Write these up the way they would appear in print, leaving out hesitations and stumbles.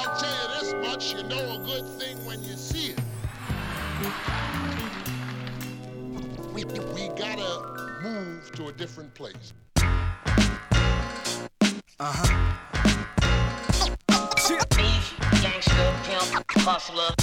I'll tell you this much, you know a good thing when you see it. We gotta move to a different place. Gangster, pimp, hustler.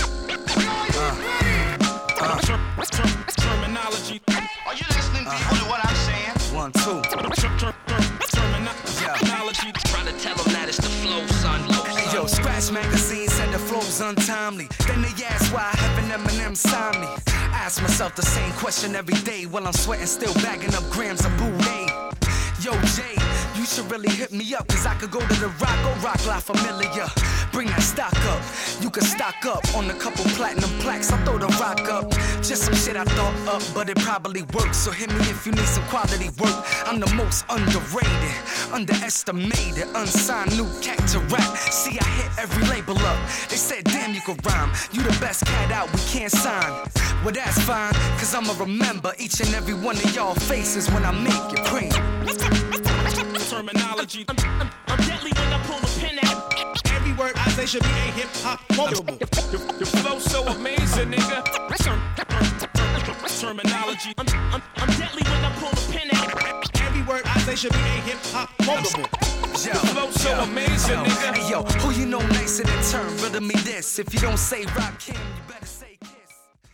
Terminology. Are you listening, people, to what I'm saying? 1, 2. Terminology. Trying to tell them that it's the flow, son. Hey yo, Scratch Magazine said the flow's untimely. Then they asked why I have an Eminem sign me. I ask myself the same question every day while I'm sweating, still bagging up grams of Boudin. Yo, Jay, you should really hit me up, cause I could go to the Rock La Familia. Bring that stock up, you can stock up on a couple platinum plaques. I'll throw the rock up, just some shit I thought up, but it probably works. So hit me if you need some quality work. I'm the most underrated, underestimated, unsigned new cat to rap. See, I hit every label up. They said, damn, you could rhyme. You the best cat out, we can't sign. Well, that's fine, cause I'ma remember each and every one of y'all faces when I make it cream. Terminology. I'm deadly when I pull the pen out. Every word I say should be a hip-hop quotable. Your flow so amazing, nigga. Terminology. I'm deadly when I pull the pen out. Every word I say should be a hip-hop quotable. Your flow so amazing, nigga. Hey yo, who you know nicer than turn? Riddle me this. If you don't say Rakim,